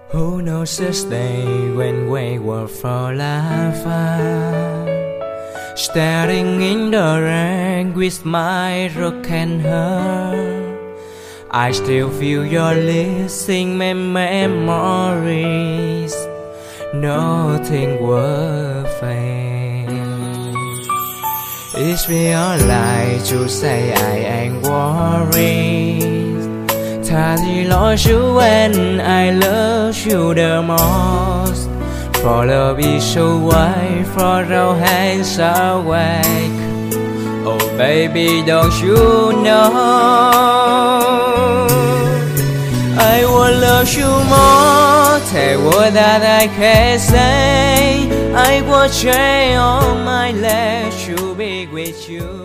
Who knows this day when we were forever, staring in the rain with my broken heart. I still feel your lips in my memories. Nothing will fade. It's real lie to say I ain't worried. Thà thì lost you when I love you the most. For love is so wide, for our hands awake. Oh baby, don't you know I will love you more. Tell what that I can say. I will try all my life to be with you.